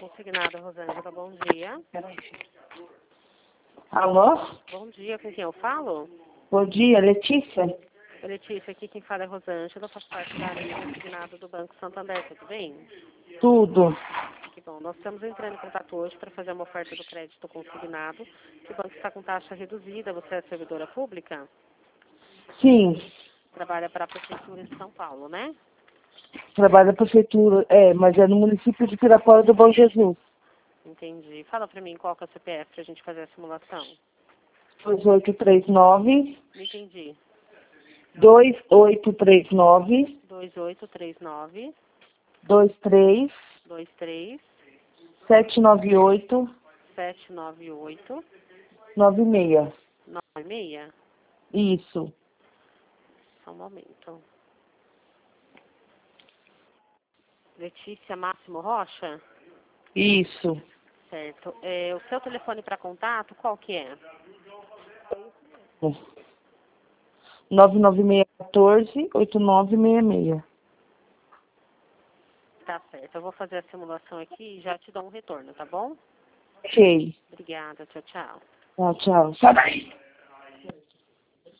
Consignado, Rosângela, bom dia. Alô? Bom dia, com quem eu falo? Bom dia, Letícia? Letícia, aqui quem fala é Rosângela, eu faço parte da linha consignado do Banco Santander, tudo bem? Tudo. Que bom, nós estamos entrando em contato hoje para fazer uma oferta do crédito consignado, que o banco está com taxa reduzida, você é servidora pública? Sim, Trabalha para a Prefeitura de São Paulo, né? trabalho na prefeitura, mas é no município de Pirapora do Bom Jesus. Entendi. Fala para mim qual que é o CPF para a gente fazer a simulação. 2839 Não entendi. 2839 2839 23 23 798 798 96. 96. Isso. Só um momento. Letícia Máximo Rocha? Isso. Certo. O seu telefone para contato, qual que é? 99614-8966. Tá certo. Eu vou fazer a simulação aqui e já te dou um retorno, tá bom? Ok. Obrigada. Tchau, tchau. Tchau, tchau. Sai daí.